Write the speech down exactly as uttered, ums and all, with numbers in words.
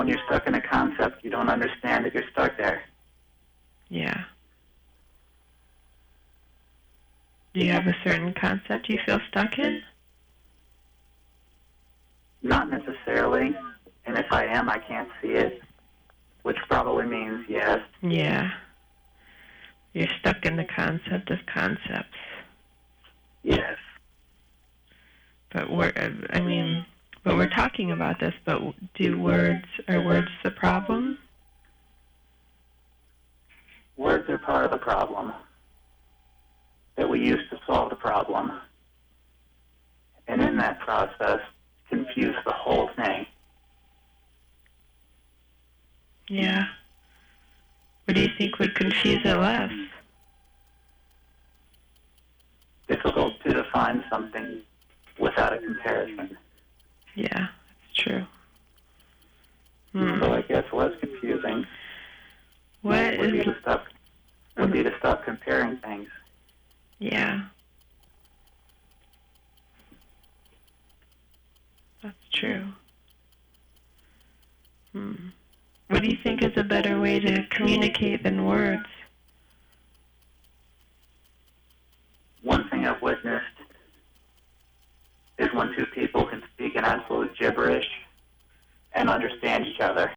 you're stuck in a concept, you don't understand that you're stuck there. Yeah. Do you have a certain concept you feel stuck in? Not necessarily. And if I am, I can't see it, which probably means yes. Yeah. You're stuck in the concept of concepts. Yes. But we're, I mean, but we're talking about this, but do words, are words the problem? Words are part of the problem that we use to solve the problem. And in that process, confuse the whole thing. Yeah. What do you think would confuse it less? Difficult to define something without a comparison. Yeah, that's true. Hmm. So I guess what's confusing What would be is... to stop would be to stop comparing things. Yeah. That's true. Hmm. What do you think is a better way to communicate than words? One thing I've witnessed is when two people can speak in absolute gibberish and understand each other.